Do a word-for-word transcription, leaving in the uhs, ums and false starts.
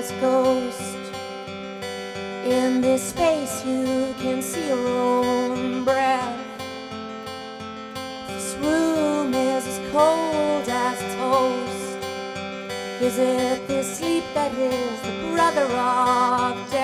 as a ghost. In this space you can see your own breath. This room is as cold as toast. Is it this sleep that is the brother of death?